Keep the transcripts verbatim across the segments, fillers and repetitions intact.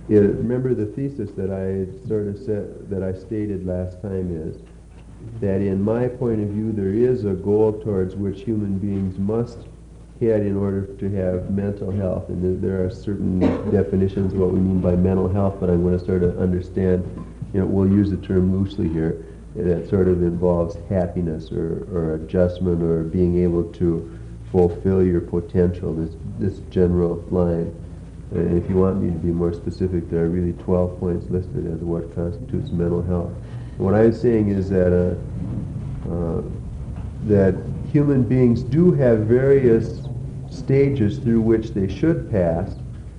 Yeah, remember the thesis that I sort of said, that I stated last time is that in my point of view there is a goal towards which human beings must head in order to have mental health, and there, there are certain definitions of what we mean by mental health, but I'm going to sort of understand, you know, we'll use the term loosely here, that sort of involves happiness or, or adjustment or being able to fulfill your potential, this, this general line. And if you want me to be more specific, there are really twelve points listed as what constitutes mental health. And what I'm saying is that uh, uh, that human beings do have various stages through which they should pass,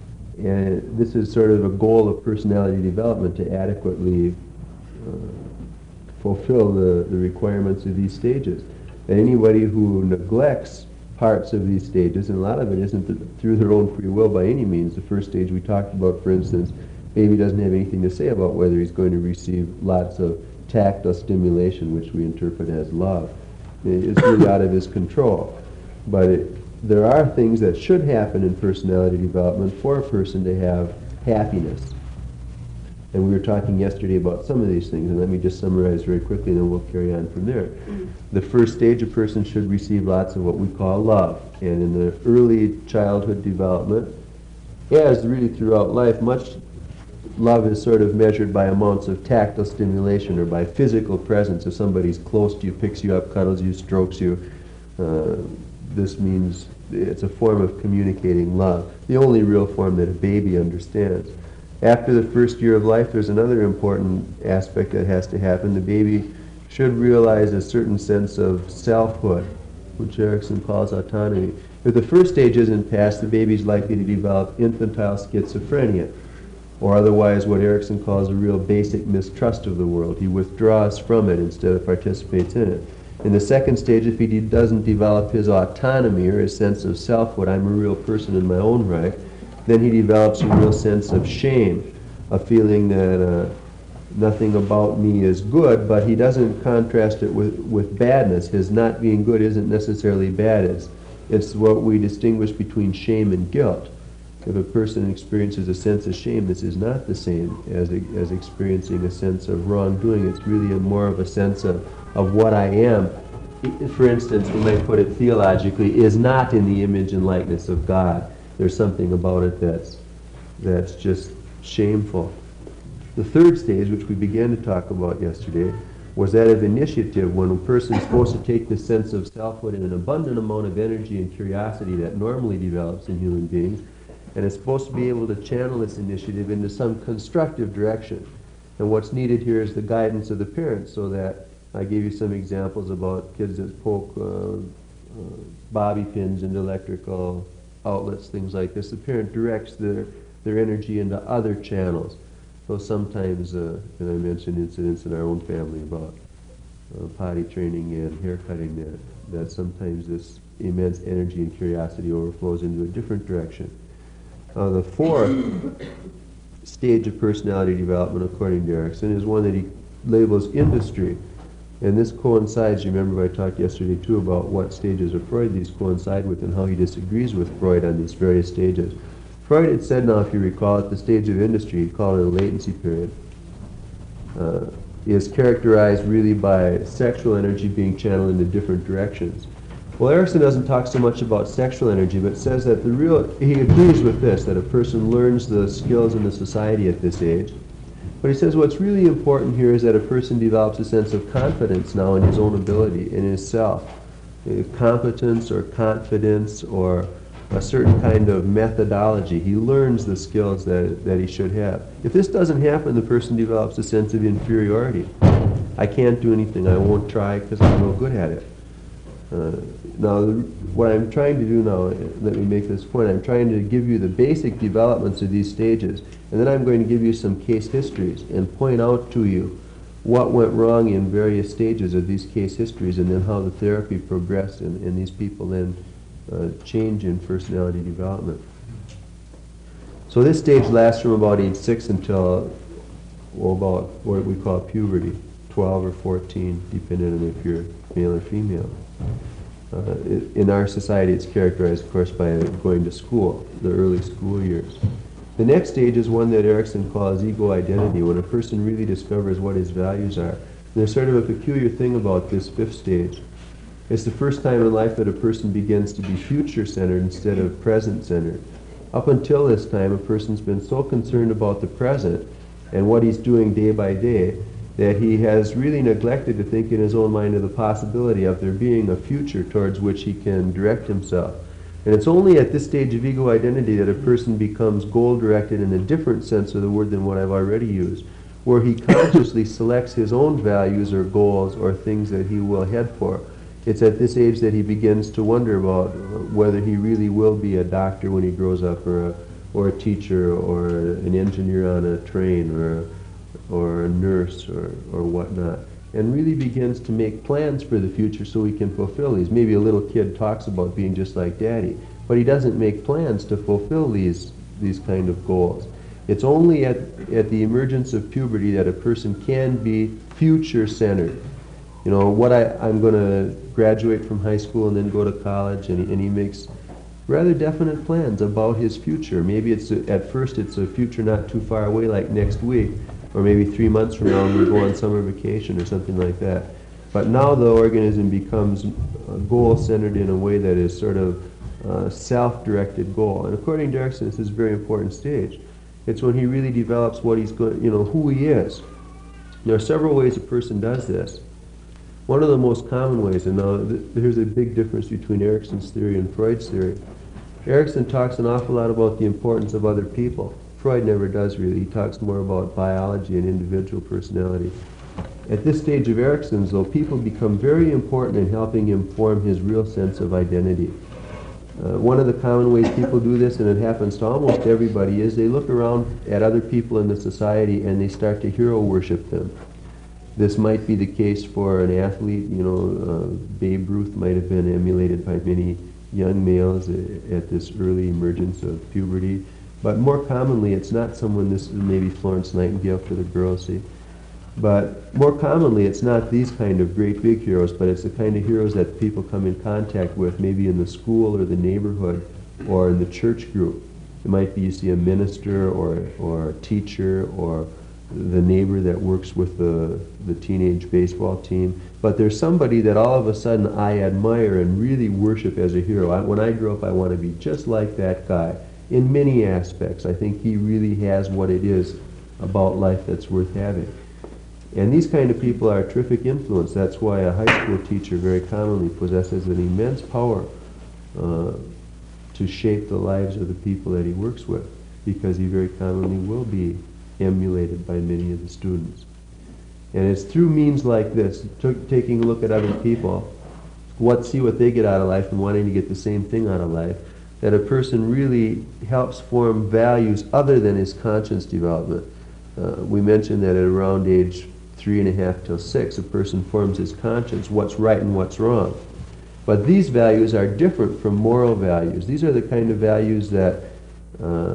and this is sort of a goal of personality development to adequately uh, fulfill the, the requirements of these stages. And anybody who neglects parts of these stages, and a lot of it isn't th through their own free will by any means. The first stage we talked about, for instance, baby doesn't have anything to say about whether he's going to receive lots of tactile stimulation, which we interpret as love. It's really out of his control. But it, there are things that should happen in personality development for a person to have happiness. And we were talking yesterday about some of these things, and let me just summarize very quickly, and then we'll carry on from there. Mm-hmm. The first stage, a person should receive lots of what we call love. And in the early childhood development, as really throughout life, much love is sort of measured by amounts of tactile stimulation or by physical presence. If somebody's close to you, picks you up, cuddles you, strokes you, uh, this means it's a form of communicating love, the only real form that a baby understands. After the first year of life, there's another important aspect that has to happen. The baby should realize a certain sense of selfhood, which Erickson calls autonomy. If the first stage isn't passed, the baby's likely to develop infantile schizophrenia, or otherwise what Erickson calls a real basic mistrust of the world. He withdraws from it instead of participates in it. In the second stage, if he de- doesn't develop his autonomy or his sense of selfhood, I'm a real person in my own right, then he develops a real sense of shame, a feeling that uh, nothing about me is good, but he doesn't contrast it with, with badness. His not being good isn't necessarily bad. It's, it's what we distinguish between shame and guilt. If a person experiences a sense of shame, this is not the same as, as experiencing a sense of wrongdoing. It's really a more of a sense of, of what I am. For instance, we might put it theologically, is not in the image and likeness of God. There's something about it that's, that's just shameful. The third stage, which we began to talk about yesterday, was that of initiative, when a person is supposed to take this sense of selfhood and an abundant amount of energy and curiosity that normally develops in human beings, and is supposed to be able to channel this initiative into some constructive direction. And what's needed here is the guidance of the parents, so that I gave you some examples about kids that poke uh, uh, bobby pins into electrical outlets, things like this. The parent directs their, their energy into other channels. So sometimes, uh, and I mentioned incidents in our own family about uh, potty training and hair cutting, that, that sometimes this immense energy and curiosity overflows into a different direction. Uh, the fourth stage of personality development, according to Erickson, is one that he labels industry. And this coincides, you remember I talked yesterday too about what stages of Freud these coincide with and how he disagrees with Freud on these various stages. Freud had said, now if you recall, at the stage of industry, he called it a latency period, uh, is characterized really by sexual energy being channeled into different directions. Well, Erickson doesn't talk so much about sexual energy, but says that the real, he agrees with this, that a person learns the skills in the society at this age. But he says what's really important here is that a person develops a sense of confidence now in his own ability, in his self. Uh, competence or confidence or a certain kind of methodology. He learns the skills that, that he should have. If this doesn't happen, the person develops a sense of inferiority. I can't do anything, I won't try because I'm no good at it. Uh, now, the, what I'm trying to do now, let me make this point, I'm trying to give you the basic developments of these stages, and then I'm going to give you some case histories and point out to you what went wrong in various stages of these case histories, and then how the therapy progressed, and, and these people then uh, change in personality development. So this stage lasts from about age six until, well, about what we call puberty, twelve or fourteen, depending on if you're male or female. Uh, it, in our society, it's characterized, of course, by going to school, the early school years. The next stage is one that Erickson calls ego identity, when a person really discovers what his values are. And there's sort of a peculiar thing about this fifth stage. It's the first time in life that a person begins to be future-centered instead of present-centered. Up until this time, a person's been so concerned about the present and what he's doing day by day that he has really neglected to think in his own mind of the possibility of there being a future towards which he can direct himself. And it's only at this stage of ego identity that a person becomes goal-directed in a different sense of the word than what I've already used, where he consciously selects his own values or goals or things that he will head for. It's at this age that he begins to wonder about whether he really will be a doctor when he grows up, or a, or a teacher, or an engineer on a train, or a, or a nurse, or, or whatnot, and really begins to make plans for the future so he can fulfill these. Maybe a little kid talks about being just like Daddy, but he doesn't make plans to fulfill these, these kind of goals. It's only at, at the emergence of puberty that a person can be future-centered. You know, what I, I'm going to graduate from high school and then go to college, and he, and he makes rather definite plans about his future. Maybe it's a, at first it's a future not too far away, like next week, or maybe three months from now when we go on summer vacation or something like that. But now the organism becomes goal-centered in a way that is sort of uh, self-directed goal. And according to Erickson, this is a very important stage. It's when he really develops what he's going, you know, who he is. There are several ways a person does this. One of the most common ways, and now th here's a big difference between Erickson's theory and Freud's theory. Erickson talks an awful lot about the importance of other people. Freud never does really. He talks more about biology and individual personality. At this stage of Erickson's, though, people become very important in helping him form his real sense of identity. Uh, one of the common ways people do this, and it happens to almost everybody, is they look around at other people in the society and they start to hero worship them. This might be the case for an athlete. You know, uh, Babe Ruth might have been emulated by many young males at this early emergence of puberty. But more commonly, it's not someone, this is maybe Florence Nightingale for the girls, see. But more commonly, it's not these kind of great big heroes, but it's the kind of heroes that people come in contact with, maybe in the school or the neighborhood or in the church group. It might be you see a minister or, or a teacher or the neighbor that works with the, the teenage baseball team. But there's somebody that all of a sudden I admire and really worship as a hero. I, when I grow up, I want to be just like that guy. In many aspects, I think he really has what it is about life that's worth having. And these kind of people are a terrific influence. That's why a high school teacher very commonly possesses an immense power uh, to shape the lives of the people that he works with, because he very commonly will be emulated by many of the students. And it's through means like this, taking a look at other people, what see what they get out of life and wanting to get the same thing out of life, that a person really helps form values other than his conscience development. Uh, we mentioned that at around age three and a half till six, a person forms his conscience, what's right and what's wrong. But these values are different from moral values. These are the kind of values that, uh,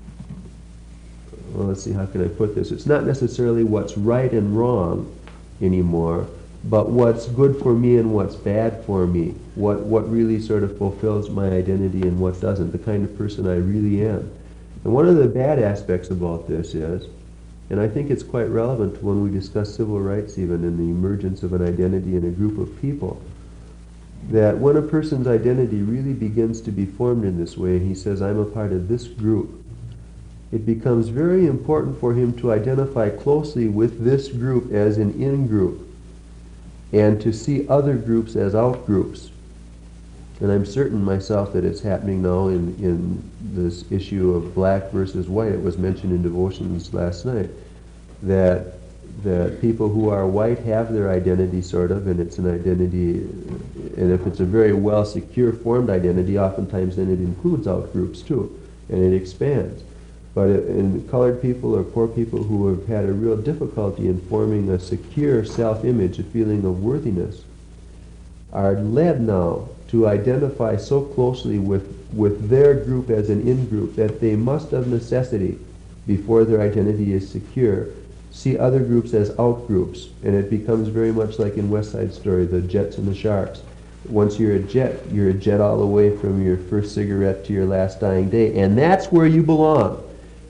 well, let's see, how can I put this? It's not necessarily what's right and wrong anymore, but what's good for me and what's bad for me. What, what really sort of fulfills my identity and what doesn't, the kind of person I really am. And one of the bad aspects about this is, and I think it's quite relevant when we discuss civil rights even, and the emergence of an identity in a group of people, that when a person's identity really begins to be formed in this way, and he says, I'm a part of this group, it becomes very important for him to identify closely with this group as an in-group, and to see other groups as out-groups. And I'm certain myself that it's happening now in, in this issue of black versus white. It was mentioned in devotions last night that that people who are white have their identity sort of, and it's an identity, and if it's a very well secure formed identity, oftentimes then it includes out-groups too, and it expands. But in colored people or poor people who have had a real difficulty in forming a secure self-image, a feeling of worthiness, are led now to identify so closely with, with their group as an in-group that they must of necessity, before their identity is secure, see other groups as out-groups. And it becomes very much like in West Side Story, the Jets and the Sharks. Once you're a Jet, you're a Jet all the way from your first cigarette to your last dying day, and that's where you belong.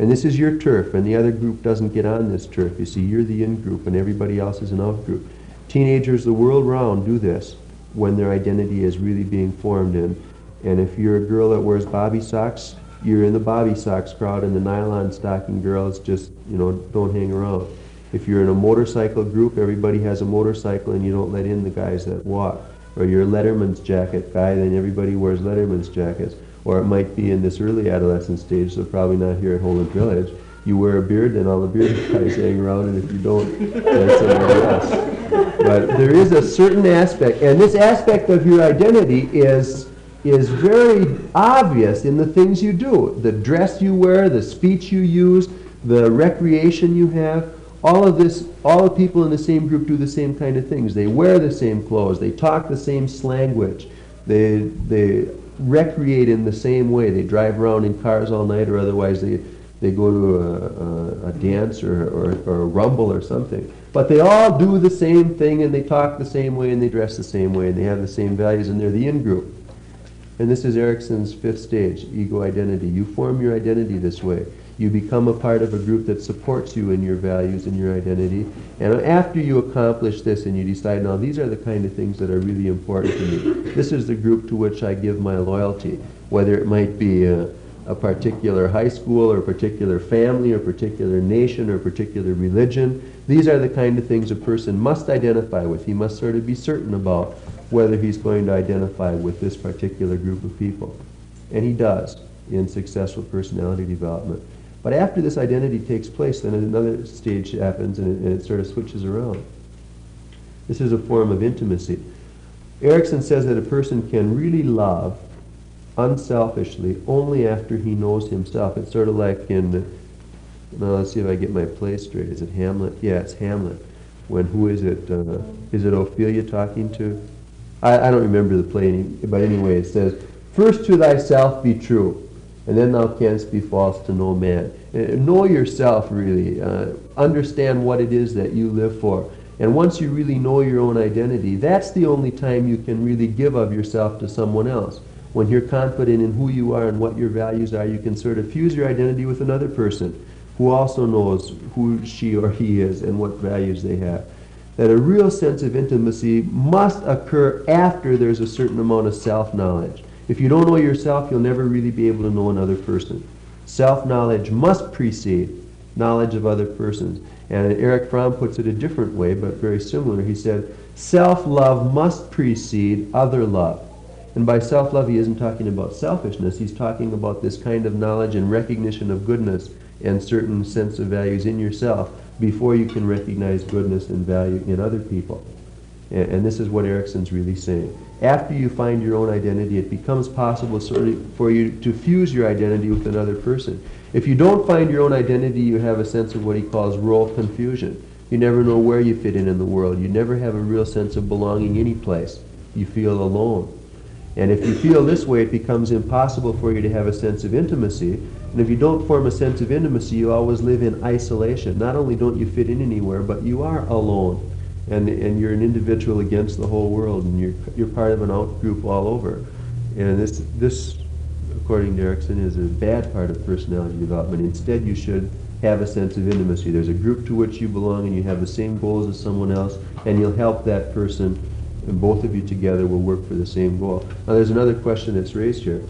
And this is your turf, and the other group doesn't get on this turf. You see, you're the in-group, and everybody else is an out-group. Teenagers the world round do this when their identity is really being formed in. And if you're a girl that wears bobby socks, you're in the bobby socks crowd, and the nylon stocking girls just, you know, don't hang around. If you're in a motorcycle group, everybody has a motorcycle, and you don't let in the guys that walk. Or you're a Letterman's jacket guy, then everybody wears Letterman's jackets. Or it might be in this early adolescent stage, so probably not here at Holland Village. You wear a beard, then all the beard guys hang around, and if you don't, that's somebody else. But there is a certain aspect, and this aspect of your identity is is very obvious in the things you do. The dress you wear, the speech you use, the recreation you have, all of this, all the people in the same group do the same kind of things. They wear the same clothes, they talk the same slanguage, they, they recreate in the same way. They drive around in cars all night, or otherwise they, they go to a, a, a dance or, or, or a rumble or something. But they all do the same thing, and they talk the same way, and they dress the same way, and they have the same values, and they're the in-group. And this is Erickson's fifth stage, ego identity. You form your identity this way. You become a part of a group that supports you in your values and your identity. And after you accomplish this and you decide, now these are the kind of things that are really important to me. This is the group to which I give my loyalty, whether it might be a, a particular high school or a particular family or particular nation or particular religion. These are the kind of things a person must identify with. He must sort of be certain about whether he's going to identify with this particular group of people. And he does in successful personality development. But after this identity takes place, then another stage happens, and it, and it sort of switches around. This is a form of intimacy. Erickson says that a person can really love unselfishly only after he knows himself. It's sort of like in, now let's see if I get my play straight. Is it Hamlet? Yeah, it's Hamlet. When, who is it? Uh, is it Ophelia talking to? I, I don't remember the play, any, but anyway, it says, first to thyself be true, and then thou canst be false to no man. Uh, know yourself, really. Uh, understand what it is that you live for. And once you really know your own identity, that's the only time you can really give of yourself to someone else. When you're confident in who you are and what your values are, you can sort of fuse your identity with another person who also knows who she or he is and what values they have. That a real sense of intimacy must occur after there's a certain amount of self-knowledge. If you don't know yourself, you'll never really be able to know another person. Self-knowledge must precede knowledge of other persons. And Erich Fromm puts it a different way, but very similar. He said, self-love must precede other love. And by self-love, he isn't talking about selfishness. He's talking about this kind of knowledge and recognition of goodness and certain sense of values in yourself before you can recognize goodness and value in other people. And, and this is what Erickson's really saying. After you find your own identity, it becomes possible sort of for you to fuse your identity with another person. If you don't find your own identity, you have a sense of what he calls role confusion. You never know where you fit in in the world. You never have a real sense of belonging any place. You feel alone. And if you feel this way, it becomes impossible for you to have a sense of intimacy. And if you don't form a sense of intimacy, you always live in isolation. Not only don't you fit in anywhere, but you are alone. And, and you're an individual against the whole world, and you're, you're part of an out-group all over. And this, this, according to Erickson, is a bad part of personality development. Instead, you should have a sense of intimacy. There's a group to which you belong, and you have the same goals as someone else, and you'll help that person, and both of you together will work for the same goal. Now, there's another question that's raised here.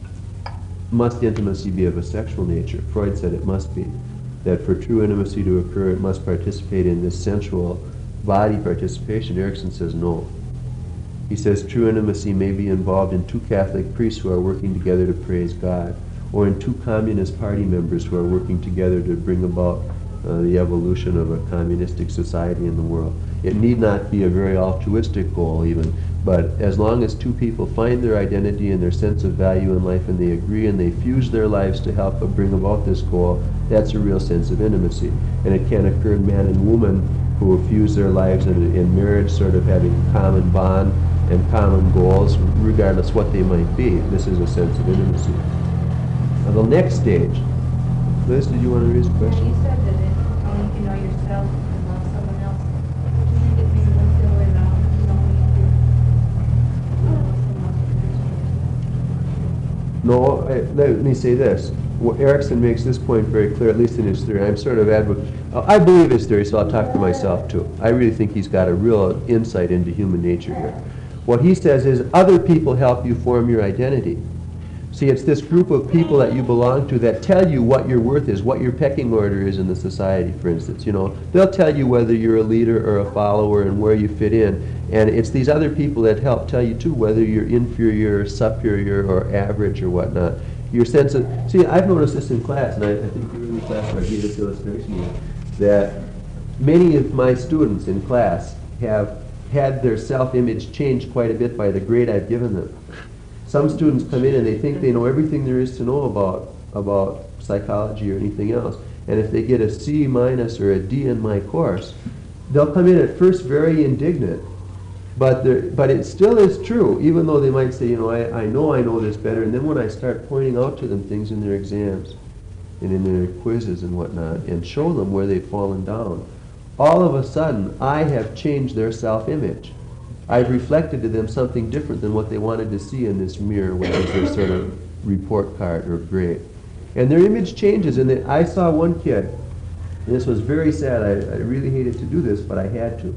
Must intimacy be of a sexual nature? Freud said it must be. That for true intimacy to occur, it must participate in this sensual body participation. Erickson says no. He says true intimacy may be involved in two Catholic priests who are working together to praise God, or in two Communist Party members who are working together to bring about uh, the evolution of a communistic society in the world. It need not be a very altruistic goal even, but as long as two people find their identity and their sense of value in life, and they agree and they fuse their lives to help bring about this goal, that's a real sense of intimacy. And it can occur in man and woman who fuse their lives in, in marriage, sort of having common bond and common goals, regardless what they might be. This is a sense of intimacy. Now the next stage. Liz, did you want to raise a question? Yeah, you said that it, only if you know yourself and not someone else. Do you think it maybe works the other way around? You know, when you know someone else, No, I, let me say this. Well, Erickson makes this point very clear, at least in his theory. I'm sort of advocate. I believe his theory, so I'll talk for myself too. I really think he's got a real insight into human nature here. What he says is other people help you form your identity. See, it's this group of people that you belong to that tell you what your worth is, what your pecking order is in the society, for instance. You know, they'll tell you whether you're a leader or a follower and where you fit in. And it's these other people that help tell you, too, whether you're inferior or superior or average or whatnot. Your sense of, see, I've noticed this in class, and I, I think you were in class where I gave this illustration, that many of my students in class have had their self-image changed quite a bit by the grade I've given them. Some students come in and they think they know everything there is to know about, about psychology or anything else. And if they get a C minus or a D in my course, they'll come in at first very indignant. But, but it still is true, even though they might say, you know, I, I know I know this better. And then when I start pointing out to them things in their exams and in their quizzes and whatnot, and show them where they've fallen down, all of a sudden I have changed their self-image. I've reflected to them something different than what they wanted to see in this mirror, which is their sort of report card or grade. And their image changes. And they, I saw one kid, and this was very sad. I, I really hated to do this, but I had to.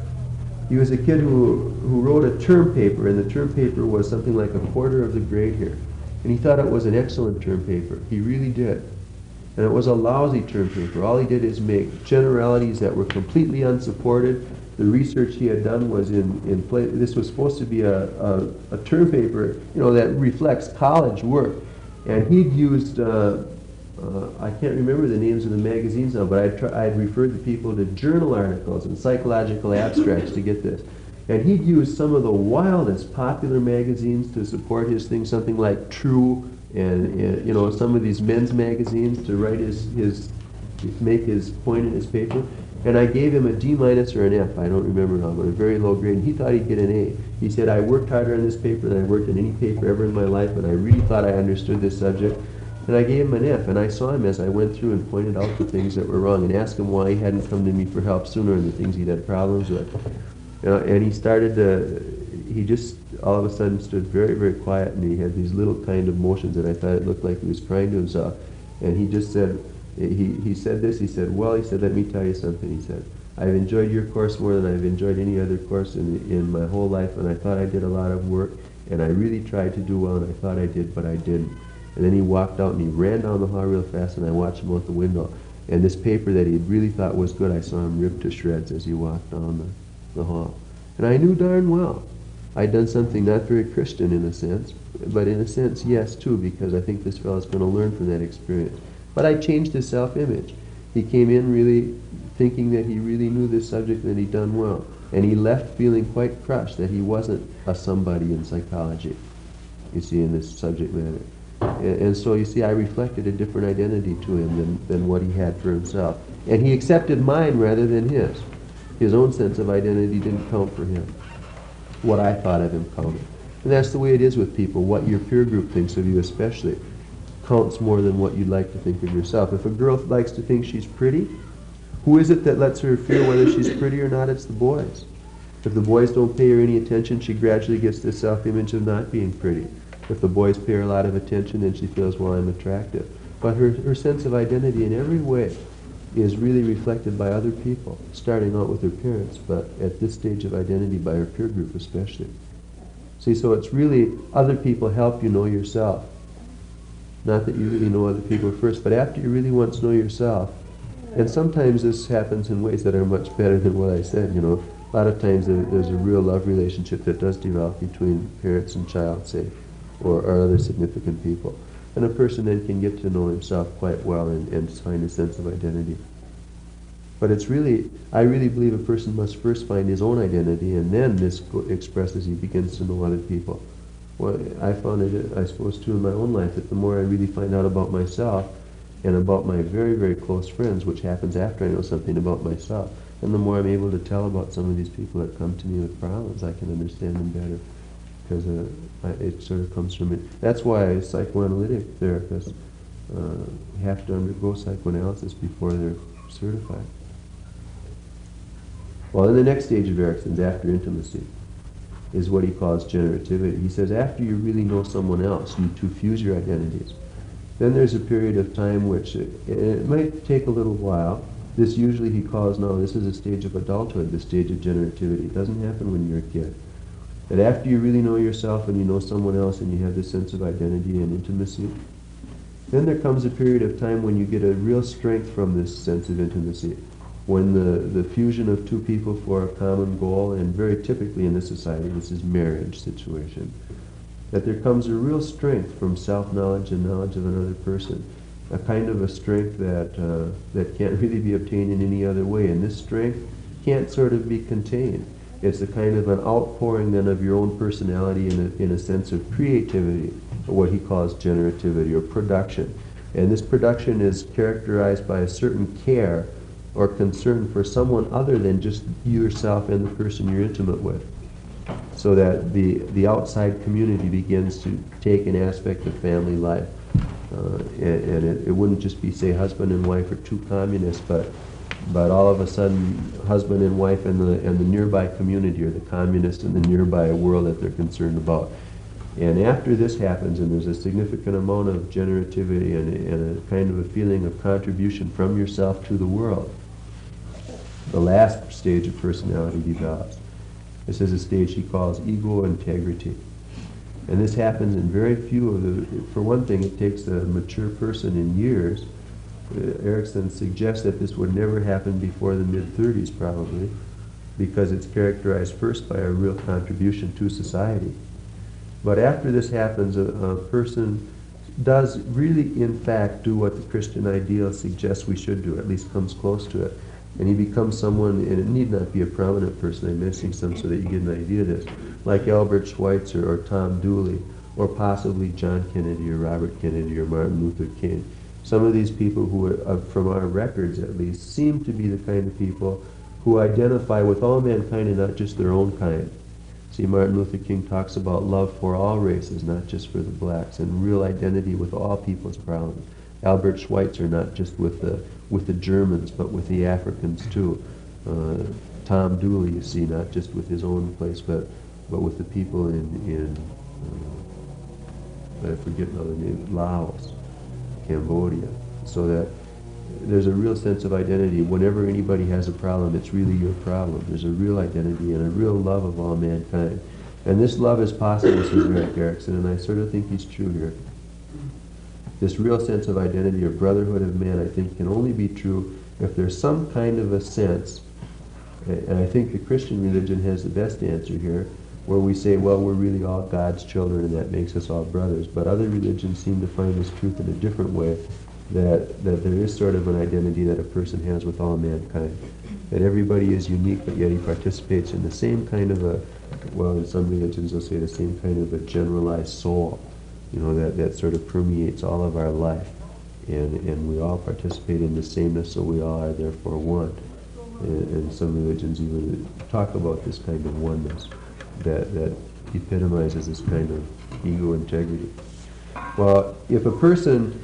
He was a kid who, who wrote a term paper, and the term paper was something like a quarter of the grade here. And he thought it was an excellent term paper. He really did. And it was a lousy term paper. All he did is make generalities that were completely unsupported. The research he had done was in, in play. This was supposed to be a, a, a term paper, you know, that reflects college work. And he'd used, uh, uh, I can't remember the names of the magazines now, but I'd, try, I'd referred the people to journal articles and psychological abstracts to get this. And he'd used some of the wildest popular magazines to support his thing, something like True and, and you know, some of these men's magazines to write his, his, make his point in his paper. And I gave him a D minus or an F, I don't remember now, but a very low grade. And he thought he'd get an A. He said, I worked harder on this paper than I worked in any paper ever in my life, and I really thought I understood this subject. And I gave him an F, and I saw him as I went through and pointed out the things that were wrong and asked him why he hadn't come to me for help sooner and the things he'd had problems with. You know, and he started to, he just all of a sudden stood very, very quiet, and he had these little kind of motions that I thought it looked like he was crying to himself. And he just said, He, he said this, he said, well, he said, let me tell you something, he said. I've enjoyed your course more than I've enjoyed any other course in, in my whole life, and I thought I did a lot of work, and I really tried to do well, and I thought I did, but I didn't. And then he walked out, and he ran down the hall real fast, and I watched him out the window. And this paper that he really thought was good, I saw him ripped to shreds as he walked down the, the hall. And I knew darn well I'd done something not very Christian in a sense, but in a sense, yes, too, because I think this fellow's going to learn from that experience. But I changed his self-image. He came in really thinking that he really knew this subject and that he'd done well. And he left feeling quite crushed that he wasn't a somebody in psychology, you see, in this subject matter. And, and so, you see, I reflected a different identity to him than, than what he had for himself. And he accepted mine rather than his. His own sense of identity didn't count for him. What I thought of him counted. And that's the way it is with people. What your peer group thinks of you especially counts more than what you'd like to think of yourself. If a girl likes to think she's pretty, who is it that lets her feel whether she's pretty or not? It's the boys. If the boys don't pay her any attention, she gradually gets this self-image of not being pretty. If the boys pay her a lot of attention, then she feels, well, I'm attractive. But her, her sense of identity in every way is really reflected by other people, starting out with her parents, but at this stage of identity by her peer group especially. See, so it's really other people help you know yourself. Not that you really know other people first, but after you really once know yourself, and sometimes this happens in ways that are much better than what I said, you know. A lot of times there, there's a real love relationship that does develop between parents and child, say, or, or other significant people. And a person then can get to know himself quite well and, and find a sense of identity. But it's really, I really believe a person must first find his own identity, and then this expresses, he begins to know other people. Well, I found it, I suppose, too, in my own life, that the more I really find out about myself and about my very, very close friends, which happens after I know something about myself, and the more I'm able to tell about some of these people that come to me with problems, I can understand them better, because uh, I, it sort of comes from it. That's why psychoanalytic therapists uh, have to undergo psychoanalysis before they're certified. Well, in the next stage of Erickson's, after intimacy, is what he calls generativity. He says after you really know someone else, you two fuse your identities. Then there's a period of time which, it, it might take a little while. This usually he calls, no, this is a stage of adulthood, the stage of generativity. It doesn't happen when you're a kid. That after you really know yourself and you know someone else and you have this sense of identity and intimacy, then there comes a period of time when you get a real strength from this sense of intimacy. When the, the fusion of two people for a common goal, and very typically in this society, this is marriage situation, that there comes a real strength from self-knowledge and knowledge of another person, a kind of a strength that uh, that can't really be obtained in any other way. And this strength can't sort of be contained. It's a kind of an outpouring then of your own personality in a, in a sense of creativity, or what he calls generativity or production. And this production is characterized by a certain care or concern for someone other than just you yourself and the person you're intimate with, so that the, the outside community begins to take an aspect of family life. Uh, and and it, it wouldn't just be, say, husband and wife or two communists, but but all of a sudden husband and wife and the and the nearby community, or the communists in the nearby world that they're concerned about. And after this happens, and there's a significant amount of generativity and, and a kind of a feeling of contribution from yourself to the world, the last stage of personality develops. This is a stage he calls ego integrity. And this happens in very few of the, for one thing, it takes a mature person in years. Uh, Erickson suggests that this would never happen before the mid thirties probably, because it's characterized first by a real contribution to society. But after this happens, a, a person does really in fact do what the Christian ideal suggests we should do, at least comes close to it. And he becomes someone, and it need not be a prominent person, I'm missing some so that you get an idea of this, like Albert Schweitzer or Tom Dooley, or possibly John Kennedy or Robert Kennedy or Martin Luther King. Some of these people who, are, from our records at least, seem to be the kind of people who identify with all mankind and not just their own kind. See, Martin Luther King talks about love for all races, not just for the blacks, and real identity with all people's problems. Albert Schweitzer, not just with the with the Germans, but with the Africans too. Uh, Tom Dooley, you see, not just with his own place, but but with the people in in uh, I forget another name, Laos, Cambodia. So that there's a real sense of identity. Whenever anybody has a problem, it's really your problem. There's a real identity and a real love of all mankind. And this love is possible, says Erik Erikson, and I sort of think he's true here. This real sense of identity or brotherhood of man, I think, can only be true if there's some kind of a sense, and I think the Christian religion has the best answer here, where we say, well, we're really all God's children and that makes us all brothers. But other religions seem to find this truth in a different way, that, that there is sort of an identity that a person has with all mankind. That everybody is unique, but yet he participates in the same kind of a, well, in some religions they'll say the same kind of a generalized soul, you know, that, that sort of permeates all of our life. And, and we all participate in the sameness, so we all are therefore one. And, and some religions even talk about this kind of oneness that, that epitomizes this kind of ego integrity. Well, if a person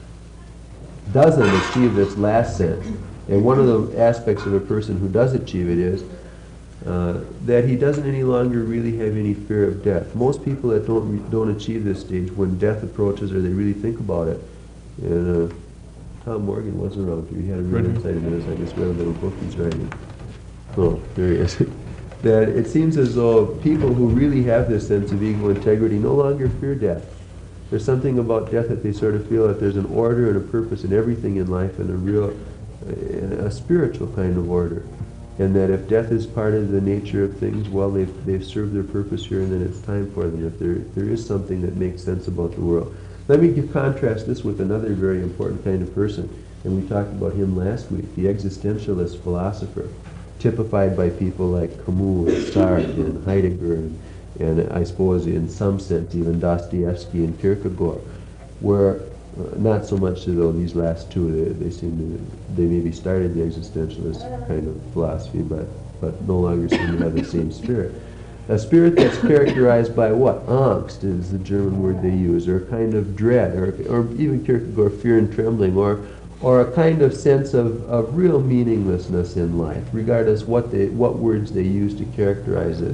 doesn't achieve this last sense, and one of the aspects of a person who does achieve it is uh, that he doesn't any longer really have any fear of death. Most people that don't don't achieve this stage, when death approaches or they really think about it, and uh, Tom Morgan was around here, he had a real insight into this. I just read a little book he's writing. Oh, there he is. That it seems as though people who really have this sense of ego integrity no longer fear death. There's something about death that they sort of feel that there's an order and a purpose in everything in life, and a real, a spiritual kind of order. And that if death is part of the nature of things, well, they've, they've served their purpose here, and then it's time for them, if there, there is something that makes sense about the world. Let me give, contrast this with another very important kind of person, and we talked about him last week, the existentialist philosopher, typified by people like Camus and Sartre and Heidegger, and, and I suppose in some sense even Dostoevsky and Kierkegaard, where uh, not so much though these last two, they, they seem to, they maybe started the existentialist kind of philosophy, but, but no longer seem to have the same spirit. A spirit that's characterized by what? Angst is the German word they use, or a kind of dread, or, or even Kierkegaard, fear and trembling, or or a kind of sense of, of real meaninglessness in life, regardless what they what words they use to characterize this.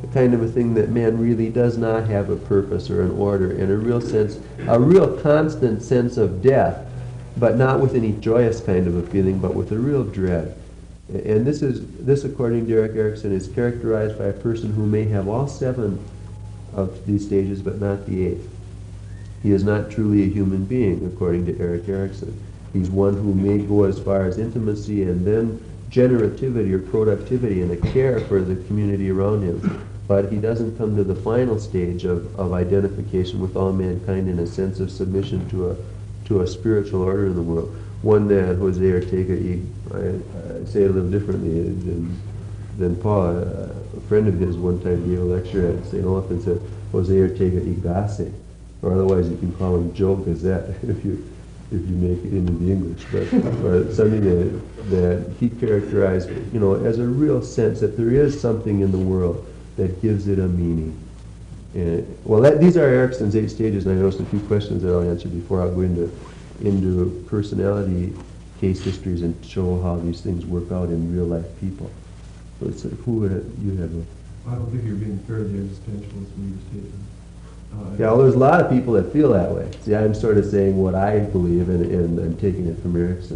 the kind of a thing that man really does not have a purpose or an order, in a real sense, a real constant sense of death, but not with any joyous kind of a feeling, but with a real dread. And this is this, according to Erik Erikson, is characterized by a person who may have all seven of these stages, but not the eighth. He is not truly a human being, according to Erik Erikson. He's one who may go as far as intimacy and then generativity or productivity and a care for the community around him. But he doesn't come to the final stage of, of identification with all mankind in a sense of submission to a to a spiritual order in the world. One that Jose Ortega, he, I, I say it a little differently than, than Paul. A, a friend of his one time gave a lecture at Saint Olaf and said, Jose Ortega y Gasset, or otherwise you can call him Joe Gazette if you if you make it into the English, but, but something that, that he characterized, you know, as a real sense that there is something in the world that gives it a meaning. And, well, that, these are Erikson's eight stages, and I noticed a few questions that I'll answer before I'll go into into personality case histories and show how these things work out in real life people. But so who would it, you have a? I don't think you're being fair to the existentialists in your statement. Uh, Yeah, well, there's a lot of people that feel that way. See, I'm sort of saying what I believe, and, and I'm taking it from Erikson.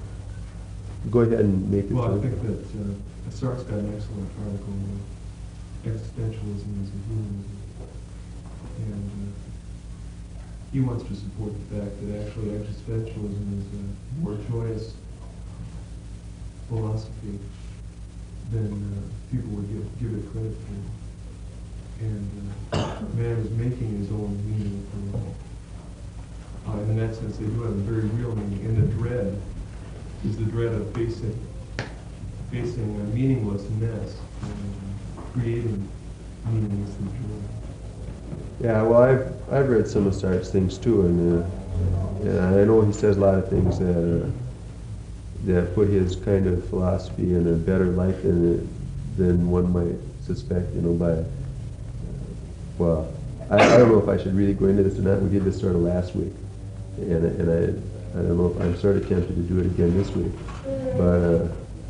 Go ahead and make it. Well, I clear. think that uh, Sartre's got an excellent article on existentialism as a humanism. And uh, he wants to support the fact that actually existentialism is a more joyous philosophy than uh, people would give, give it credit for. And uh, man is making his own meaning for life. Uh, and in that sense, they do have a very real meaning. And the dread is the dread of facing, facing a meaninglessness and creating meaning is the joy. Yeah, well, I've I've read some of Sartre's things too, and uh, yeah, I know he says a lot of things that uh, that put his kind of philosophy in a better light than than one might suspect, you know, by. Well, I, I don't know if I should really go into this or not. We did this sort of last week, and and I I don't know if I'm sort of tempted to do it again this week, but uh,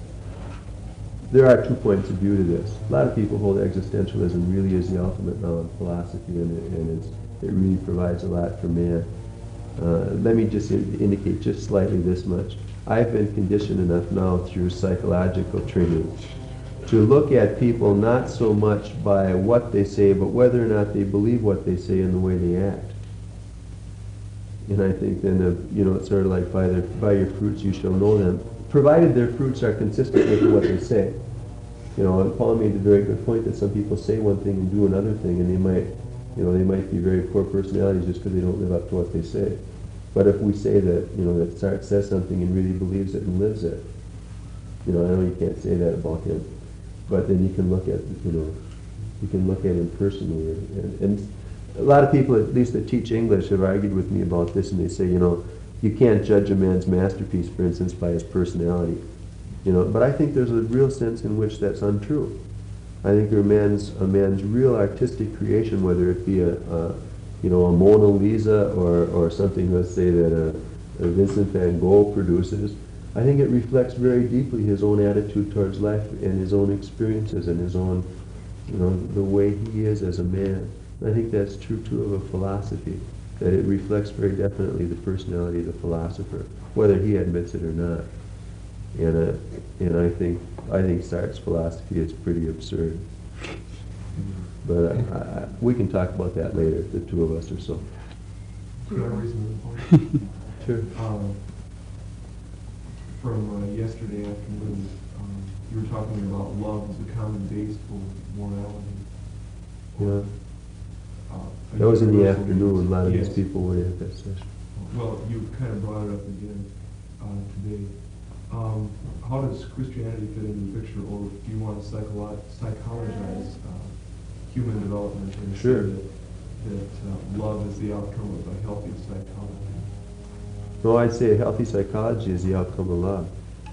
there are two points of view to this. A lot of people hold existentialism really is the ultimate noun of philosophy, and it, and it's, it really provides a lot for man. Uh, let me just in, indicate just slightly this much. I've been conditioned enough now through psychological training to look at people not so much by what they say, but whether or not they believe what they say and the way they act. And I think then, uh, you know, it's sort of like by, their, by your fruits you shall know them, provided their fruits are consistent with what they say. You know, and Paul made a very good point that some people say one thing and do another thing, and they might, you know, they might be very poor personalities just because they don't live up to what they say. But if we say that, you know, that Sartre says something and really believes it and lives it, you know, I know you can't say that about him. But then you can look at, you know, you can look at him personally. And, and a lot of people, at least that teach English, have argued with me about this, and they say, you know, you can't judge a man's masterpiece, for instance, by his personality. You know, but I think there's a real sense in which that's untrue. I think a man's a man's real artistic creation, whether it be a, a you know, a Mona Lisa or or something, let's say that a, a Vincent van Gogh produces, I think it reflects very deeply his own attitude towards life and his own experiences and his own, you know, the way he is as a man. And I think that's true too of a philosophy, that it reflects very definitely the personality of the philosopher, whether he admits it or not. And uh, and I think I think Sartre's philosophy is pretty absurd. But uh, I, I, we can talk about that later, the two of us or so. Could I raise another point? Sure. Um, from uh, yesterday afternoon, um, you were talking about love as a common base for morality. Yeah. Uh, That was in the universal afternoon when a lot of yes. these people were at that session. Well, you kind of brought it up again uh, today. Um, how does Christianity fit into the picture, or do you want to psycholo- psychologize uh, human development and Sure. say that, that uh, love is the outcome of a healthy psychology? No, I'd say healthy psychology is the outcome of love.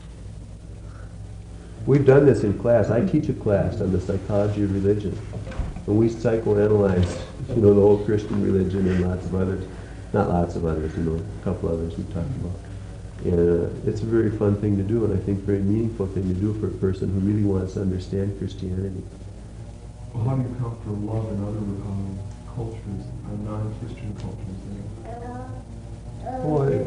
We've done this in class. I teach a class on the psychology of religion. And we psychoanalyze, you know, the whole Christian religion and lots of others. Not lots of others, you know, a couple others we talked about. And uh, it's a very fun thing to do, and I think very meaningful thing to do for a person who really wants to understand Christianity. Well, how do you count for love in other um, cultures, uh, non-Christian cultures? Boy,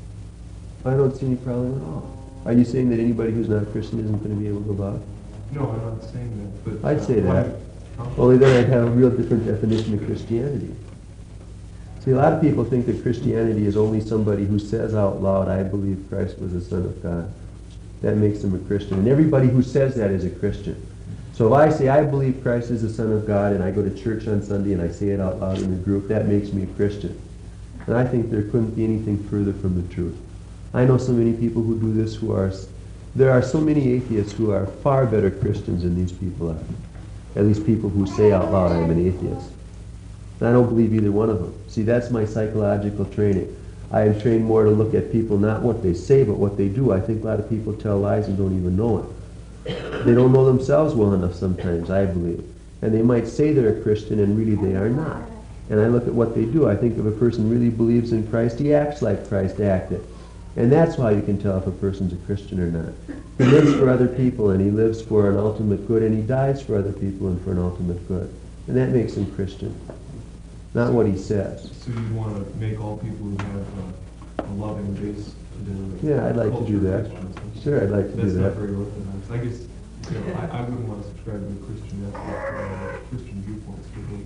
I don't see any problem at all. Are you saying that anybody who's not Christian isn't going to be able to love? No, I'm not saying that, but... I'd uh, say how that. do you count- Only then I'd have a real different definition of Christianity. See, a lot of people think that Christianity is only somebody who says out loud, I believe Christ was the Son of God. That makes them a Christian. And everybody who says that is a Christian. So if I say, I believe Christ is the Son of God, and I go to church on Sunday and I say it out loud in a group, that makes me a Christian. And I think there couldn't be anything further from the truth. I know so many people who do this who are, there are so many atheists who are far better Christians than these people are. At least people who say out loud, I'm an atheist. And I don't believe either one of them. See, that's my psychological training. I am trained more to look at people, not what they say, but what they do. I think a lot of people tell lies and don't even know it. They don't know themselves well enough sometimes, I believe. And they might say they're a Christian, and really they are not. And I look at what they do. I think if a person really believes in Christ, he acts like Christ acted. And that's how you can tell if a person's a Christian or not. He lives for other people, and he lives for an ultimate good, and he dies for other people and for an ultimate good. And that makes him Christian. Not what he says. So you want to make all people who have uh, a loving base to their Yeah, I'd like to culture do that. Christians, huh? Sure, I'd like to do That's not that. very orthodox. I guess, you know, I, I wouldn't want to subscribe to a Christian ethic, uh, Christian viewpoints.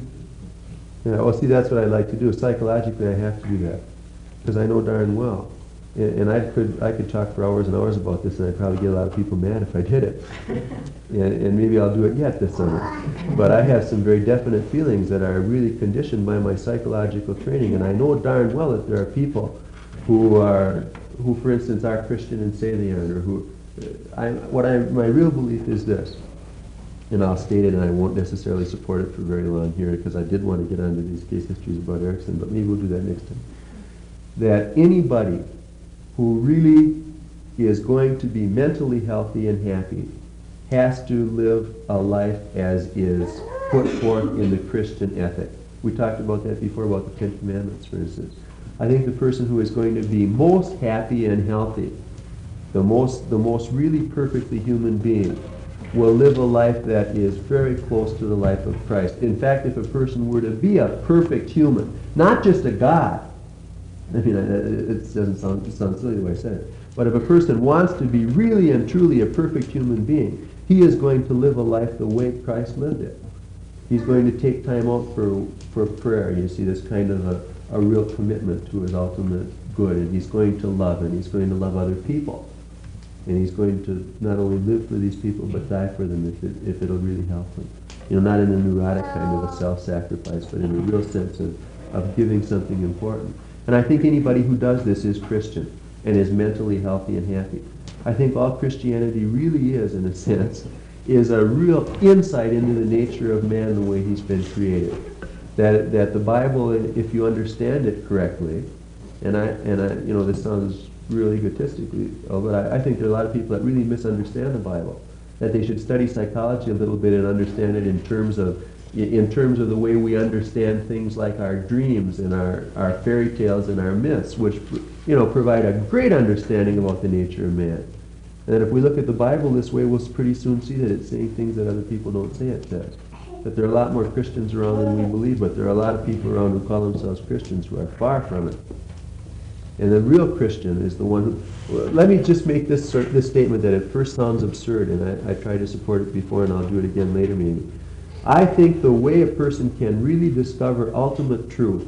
Yeah, well, see, that's what I'd like to do. Psychologically, I have to do that. Because I know darn well. And, and I could I could talk for hours and hours about this, and I'd probably get a lot of people mad if I did it. And, and maybe I'll do it yet this summer. But I have some very definite feelings that are really conditioned by my psychological training. And I know darn well that there are people who are, who, for instance, are Christian and say they aren't, or who, I, what I, my real belief is this. And I'll state it, and I won't necessarily support it for very long here, because I did want to get onto these case histories about Erickson, but maybe we'll do that next time. That anybody who really is going to be mentally healthy and happy has to live a life as is put forth in the Christian ethic. We talked about that before, about the Ten Commandments, for instance. I think the person who is going to be most happy and healthy, the most, the most really perfectly human being, will live a life that is very close to the life of Christ. In fact, if a person were to be a perfect human, not just a God, I mean, it doesn't sound, it sounds silly the way I said it, but if a person wants to be really and truly a perfect human being, he is going to live a life the way Christ lived it. He's going to take time out for, for prayer. You see, this kind of a, a real commitment to his ultimate good, and he's going to love, and he's going to love other people. And he's going to not only live for these people, but die for them if, it, if it'll really help them. You know, not in a neurotic kind of a self-sacrifice, but in a real sense of, of giving something important. And I think anybody who does this is Christian and is mentally healthy and happy. I think all Christianity really is, in a sense, is a real insight into the nature of man the way he's been created. That, that the Bible, if you understand it correctly, and I, and I, you know, this sounds really egotistically, but I, I think there are a lot of people that really misunderstand the Bible. That they should study psychology a little bit and understand it in terms of, in terms of the way we understand things like our dreams and our, our fairy tales and our myths, which, you know, provide a great understanding about the nature of man. And that if we look at the Bible this way, we'll pretty soon see that it's saying things that other people don't say it says. That there are a lot more Christians around than we believe, but there are a lot of people around who call themselves Christians who are far from it. And the real Christian is the one who... Well, let me just make this this statement that at first sounds absurd, and I, I tried to support it before, and I'll do it again later maybe. I think the way a person can really discover ultimate truth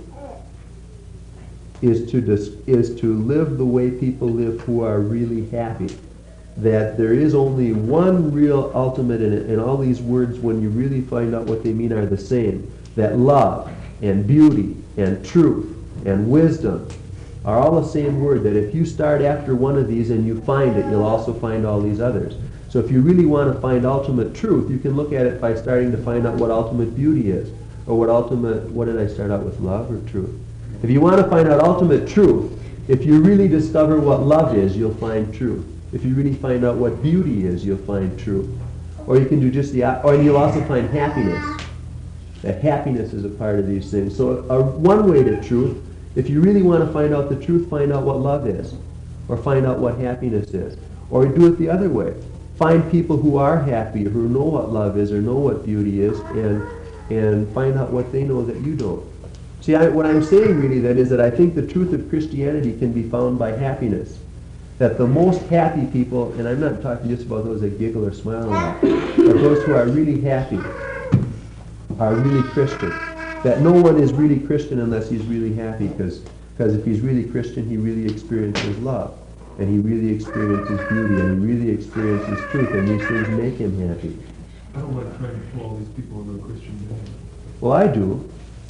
is to dis, is to live the way people live who are really happy. That there is only one real ultimate in it, and all these words, when you really find out what they mean, are the same. That love and beauty and truth and wisdom are all the same word, that if you start after one of these and you find it, you'll also find all these others. So if you really want to find ultimate truth, you can look at it by starting to find out what ultimate beauty is, or what ultimate, what did I start out with, love or truth? If you want to find out ultimate truth, if you really discover what love is, you'll find truth. If you really find out what beauty is, you'll find truth. Or you can do just the, or you'll also find happiness. That happiness is a part of these things. So uh, one way to truth, if you really want to find out the truth, find out what love is, or find out what happiness is. Or do it the other way. find people who are happy, who know what love is or know what beauty is, and and find out what they know that you don't. See, I, what I'm saying really then is that I think the truth of Christianity can be found by happiness. That the most happy people, and I'm not talking just about those that giggle or smile a lot, but those who are really happy are really Christian. That no one is really Christian unless he's really happy, because because if he's really Christian, he really experiences love, and he really experiences beauty, and he really experiences truth, and these things make him happy. I don't like trying to pull all these people into a Christian band. Well, I do.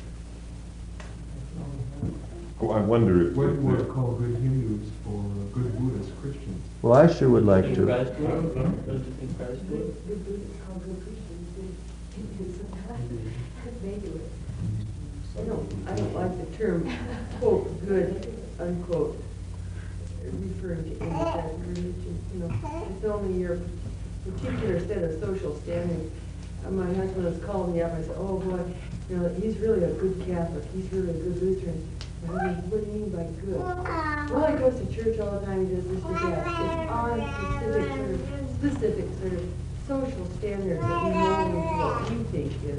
Oh, I wonder if... What do you want to call good Hindus or good Buddhists Christians? Well, I sure would like to. Christ would? Don't you think Christ would? Good Buddhists call good Christians, they, they do it. I don't, I don't like the term, quote, good, unquote, referring to any kind of religion, you know. It's only your particular set of social standing. Uh, My husband has called me up, I said, oh boy, you know, he's really a good Catholic, he's really a good Lutheran. And I said, what do you mean by good? Well, he goes to church all the time, he does this and that. It's on specific sort of, specific sort of social standards that we know what you think is,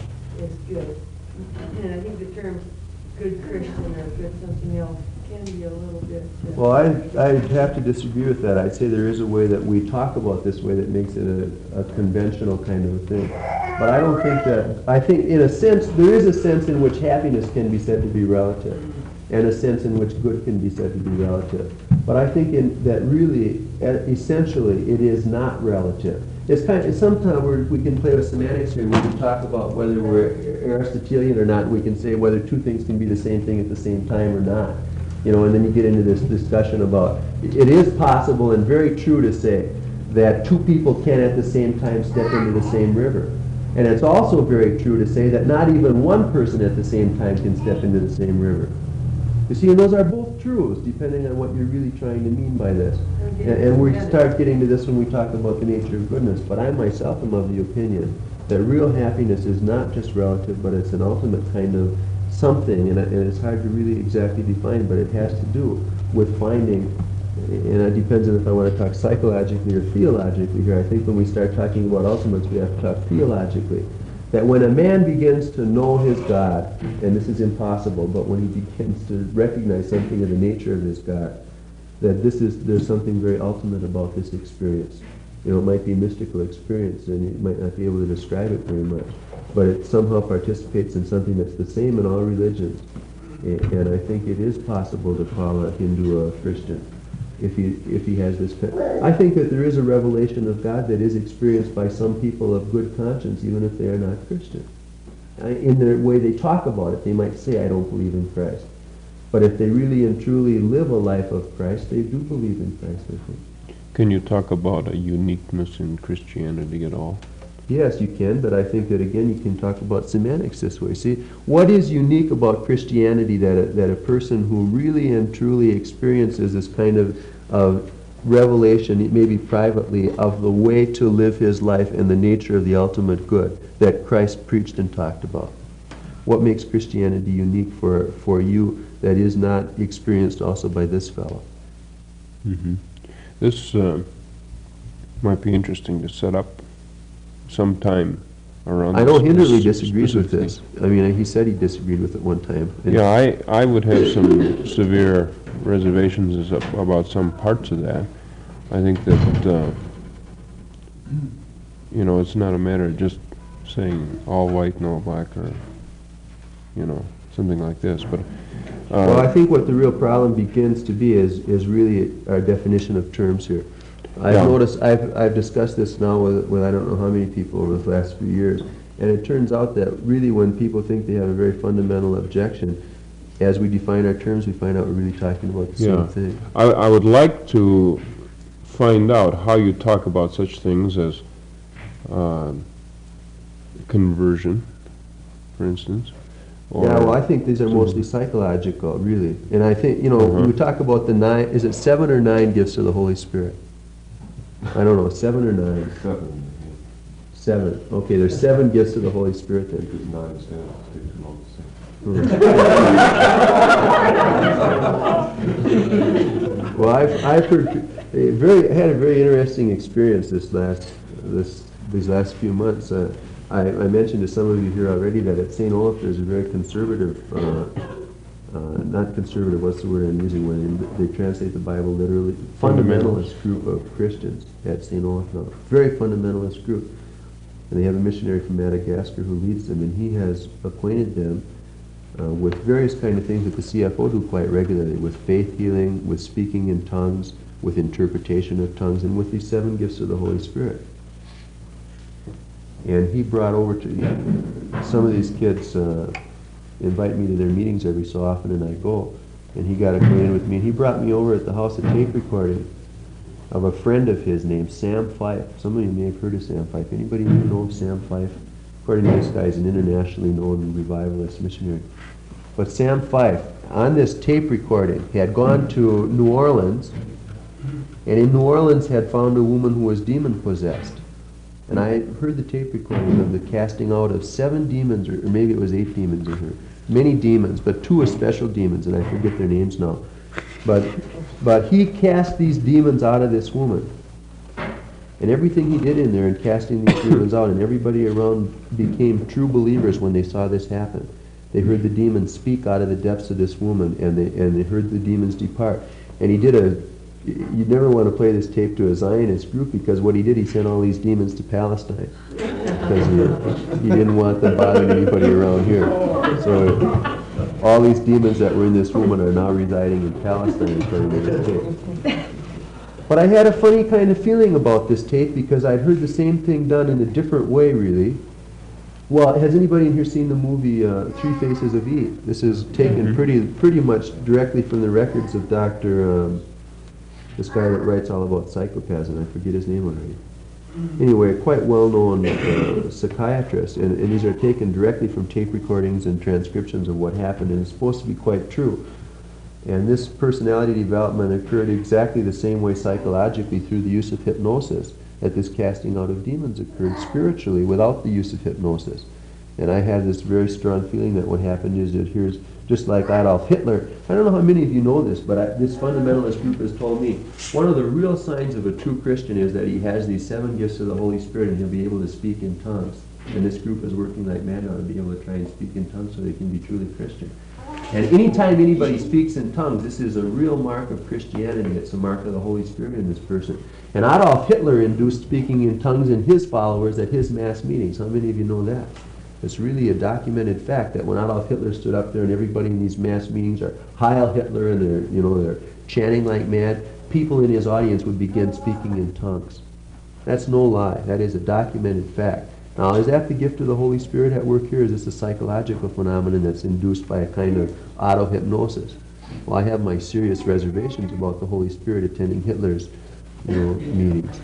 is good. And I think the term good Christian or good something else can be a little bit... Uh, Well, I, I'd have to disagree with that. I'd say there is a way that we talk about this way that makes it a, a conventional kind of a thing. But I don't think that, I think in a sense, there is a sense in which happiness can be said to be relative, and a sense in which good can be said to be relative. But I think in, that really, uh, essentially, it is not relative. It's kind of, sometimes we're, we can play with semantics here. We can talk about whether we're Aristotelian or not. We can say whether two things can be the same thing at the same time or not. You know, and then you get into this discussion about, it is possible and very true to say that two people can at the same time step into the same river. And it's also very true to say that not even one person at the same time can step into the same river. You see, and those are both truths, depending on what you're really trying to mean by this. And, and we start getting to this when we talk about the nature of goodness. But I myself am of the opinion that real happiness is not just relative, but it's an ultimate kind of something, and, and it's hard to really exactly define, but it has to do with finding, and it depends on if I want to talk psychologically or theologically here. I think when we start talking about ultimates, we have to talk theologically. That when a man begins to know his God, and this is impossible, but when he begins to recognize something of the nature of his God, that this is, there's something very ultimate about this experience. You know, it might be a mystical experience, and you might not be able to describe it very much, but it somehow participates in something that's the same in all religions. And I think it is possible to call a Hindu a Christian if he if he has this. I think that there is a revelation of God that is experienced by some people of good conscience, even if they are not Christian. In the way they talk about it, they might say, I don't believe in Christ. But if they really and truly live a life of Christ, they do believe in Christ, I think. Can you talk about a uniqueness in Christianity at all? Yes, you can, but I think that, again, you can talk about semantics this way. See, what is unique about Christianity that a, that a person who really and truly experiences this kind of, of revelation, maybe privately, of the way to live his life and the nature of the ultimate good that Christ preached and talked about? What makes Christianity unique for, for you that is not experienced also by this fellow? Mm-hmm. This uh, might be interesting to set up sometime around. I know this Hinderly spec- disagrees with this. specifically. I mean, he said he disagreed with it one time. And Yeah, I, I would have some severe reservations as a- about some parts of that. I think that, uh, you know, it's not a matter of just saying all white, no black, or, you know, something like this, but... Uh, Well, I think what the real problem begins to be is, is really our definition of terms here. I've Yeah. noticed, I've, I've discussed this now with, with I don't know how many people over the last few years, and it turns out that really when people think they have a very fundamental objection, as we define our terms, we find out we're really talking about the Yeah. same thing. I, I would like to find out how you talk about such things as uh, conversion, for instance. Or Yeah, well, I think these are mostly psychological, really. And I think, you know, Uh-huh. we talk about the nine, is it seven or nine gifts of the Holy Spirit? I don't know, seven or nine? Seven. Seven. Okay, there's seven gifts of the Holy Spirit then. Because nine stands take too long to say. Well, I've, I've heard, a very, I had a very interesting experience this last, this, these last few months. Uh, I, I mentioned to some of you here already that at Saint Olaf there's a very conservative, uh, uh, not conservative, what's the word I'm using when they, they translate the Bible literally? Fundamentalist group of Christians at Saint Olaf now. Very fundamentalist group. And they have a missionary from Madagascar who leads them, and he has acquainted them uh, with various kind of things that the C F O do quite regularly, with faith healing, with speaking in tongues, with interpretation of tongues, and with these seven gifts of the Holy Spirit. And he brought over to me, some of these kids uh, invite me to their meetings every so often, and I go. And he got acquainted with me, and he brought me over at the house a tape recording of a friend of his named Sam Fife. Some of you may have heard of Sam Fife. Anybody know of Sam Fife? According to this guy, he's an internationally known revivalist missionary. But Sam Fife, on this tape recording, had gone to New Orleans, and in New Orleans had found a woman who was demon-possessed. And I heard the tape recording of the casting out of seven demons, or, or maybe it was eight demons in her. Many demons, but two are special demons, and I forget their names now. But, but he cast these demons out of this woman. And everything he did in there in casting these demons out, and everybody around became true believers when they saw this happen. They heard the demons speak out of the depths of this woman, and they, and they heard the demons depart. And he did a, you'd never want to play this tape to a Zionist group, because what he did, he sent all these demons to Palestine. Because he, he didn't want them bothering anybody around here. So all these demons that were in this woman are now residing in Palestine, according to this tape. But I had a funny kind of feeling about this tape, because I'd heard the same thing done in a different way, really. Well, has anybody in here seen the movie uh, Three Faces of Eve? This is taken mm-hmm. pretty pretty much directly from the records of Doctor Um, this guy that writes all about psychopathism. I forget his name already. Anyway, quite well-known uh, psychiatrist, and, and these are taken directly from tape recordings and transcriptions of what happened, and it's supposed to be quite true. And this personality development occurred exactly the same way psychologically through the use of hypnosis that this casting out of demons occurred spiritually without the use of hypnosis. And I had this very strong feeling that what happened is that here's, just like Adolf Hitler, I don't know how many of you know this, but I, this fundamentalist group has told me one of the real signs of a true Christian is that he has these seven gifts of the Holy Spirit and he'll be able to speak in tongues. And this group is working like mad now to be able to try and speak in tongues so they can be truly Christian. And anytime anybody speaks in tongues, this is a real mark of Christianity. It's a mark of the Holy Spirit in this person. And Adolf Hitler induced speaking in tongues in his followers at his mass meetings. How many of you know that? It's really a documented fact that when Adolf Hitler stood up there and everybody in these mass meetings are Heil Hitler and they're, you know, they're chanting like mad, people in his audience would begin speaking in tongues. That's no lie. That is a documented fact. Now, is that the gift of the Holy Spirit at work here? Is this a psychological phenomenon that's induced by a kind of auto-hypnosis? Well, I have my serious reservations about the Holy Spirit attending Hitler's, you know, meetings.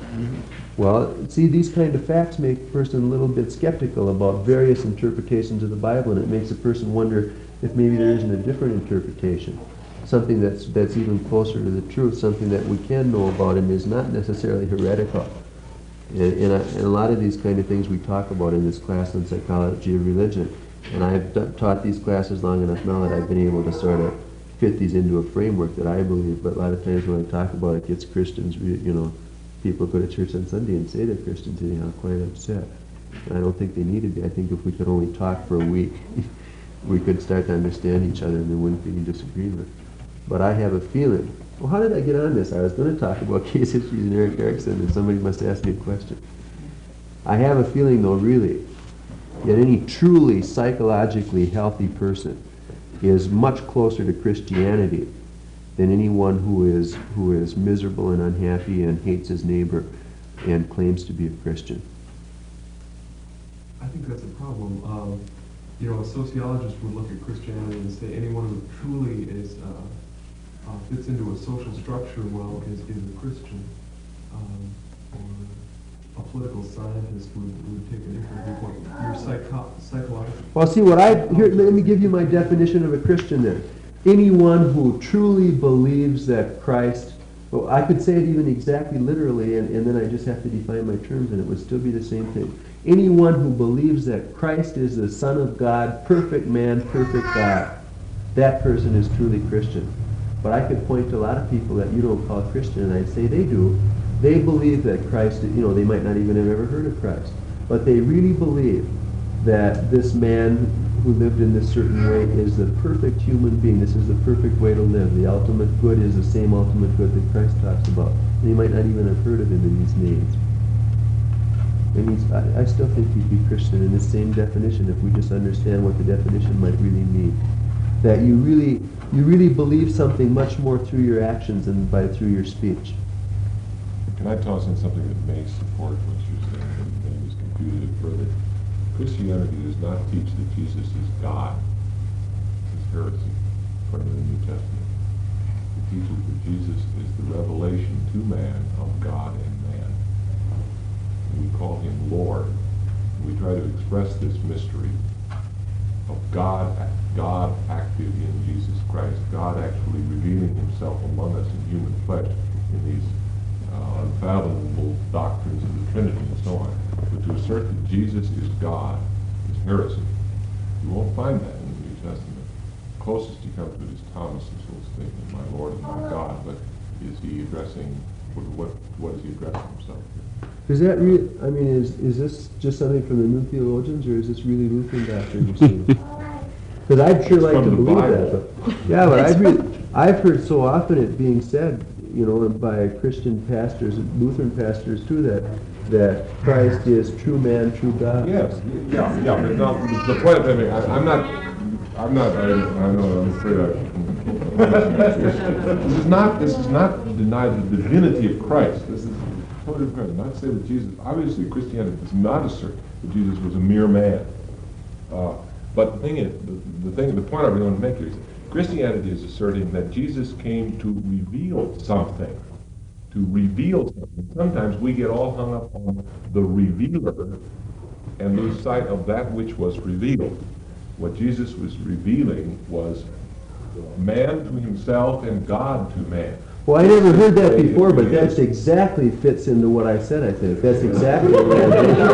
Well, see, these kind of facts make a person a little bit skeptical about various interpretations of the Bible, and it makes a person wonder if maybe there isn't a different interpretation, something that's that's even closer to the truth, something that we can know about and is not necessarily heretical. And, and, I, and a lot of these kind of things we talk about in this class on psychology of religion. And I've d- taught these classes long enough now that I've been able to sort of fit these into a framework that I believe. But a lot of times when I talk about it, it gets Christians, you know, people go to church on Sunday and say they're Christians and they are quite upset. And I don't think they need to be. I think if we could only talk for a week, we could start to understand each other and there wouldn't be any disagreement. But I have a feeling. Well, how did I get on this? I was going to talk about case histories and Erik Erikson, and somebody must ask me a question. I have a feeling, though, really, that any truly psychologically healthy person is much closer to Christianity than anyone who is who is miserable and unhappy and hates his neighbor and claims to be a Christian. I think that's a problem. Um, you know, a sociologist would look at Christianity and say anyone who truly is uh, Uh, fits into a social structure well is, is a Christian. Um, or a political scientist would, would take a different viewpoint. Your psycho- psychological... Well, see, what I... Here, let me give you my definition of a Christian then. Anyone who truly believes that Christ... Well, I could say it even exactly literally, and, and then I just have to define my terms, and it would still be the same thing. Anyone who believes that Christ is the Son of God, perfect man, perfect God, that person is truly Christian. But I could point to a lot of people that you don't call Christian, and I'd say they do. They believe that Christ, you know, they might not even have ever heard of Christ, but they really believe that this man who lived in this certain way is the perfect human being. This is the perfect way to live. The ultimate good is the same ultimate good that Christ talks about. And they might not even have heard of him in these names. And he's, I, I still think he'd be Christian in the same definition if we just understand what the definition might really mean. That you really, you really believe something much more through your actions than by through your speech. Can I toss in something that may support what you're saying and maybe just confuse it further? Christianity does not teach that Jesus is God. It's heresy, according to the New Testament. It teaches that Jesus is the revelation to man of God and man. And we call him Lord. We try to express this mystery of God, God active in Jesus Christ, God actually revealing himself among us in human flesh in these uh, unfathomable doctrines of the Trinity and so on. But to assert that Jesus is God is heresy. You won't find that in the New Testament. The closest you come to it is Thomas's little statement, my Lord and my God, but is he addressing, what, what, what is he addressing himself here? Is that real? I mean, is is this just something from the new theologians, or is this really Lutheran doctrine you're seeing? Because I'd sure It's like from to the believe Bible. that. But, yeah, but I've really, I've heard so often it being said, you know, by Christian pastors, Lutheran pastors too, that that Christ is true man, true God. Yes, yeah, yeah, but now, the point I'm making, I- I'm not, I'm not, I I know, I'm afraid I, this is not, this is not to deny the divinity of Christ. This is totally different. Not to say that Jesus, obviously Christianity does not assert that Jesus was a mere man. Uh, But the thing is, the, the thing, the point I really want to make here is that Christianity is asserting that Jesus came to reveal something. To reveal something. Sometimes we get all hung up on the revealer and lose sight of that which was revealed. What Jesus was revealing was man to himself and God to man. Well, I never heard that before, but that's exactly fits into what I said, I think. That's exactly the way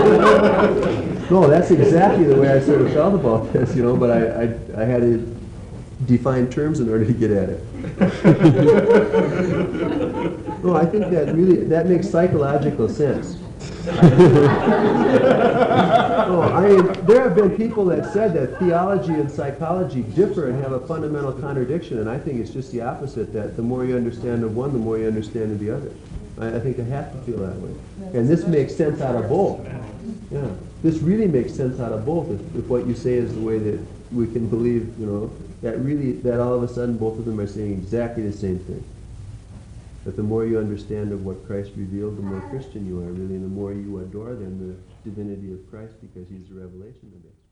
I No, that's exactly the way I sort of felt about this, you know, but I, I, I had to define terms in order to get at it. No, I think that really, that makes psychological sense. No, I mean, there have been people that said that theology and psychology differ and have a fundamental contradiction, and I think it's just the opposite, that the more you understand of one, the more you understand of the other. I, I think I have to feel that way. And this makes sense out of both. Yeah, this really makes sense out of both, if, if what you say is the way that we can believe, you know, that really, that all of a sudden both of them are saying exactly the same thing. That the more you understand of what Christ revealed, the more Christian you are, really, and the more you adore then the divinity of Christ because he's the revelation of it.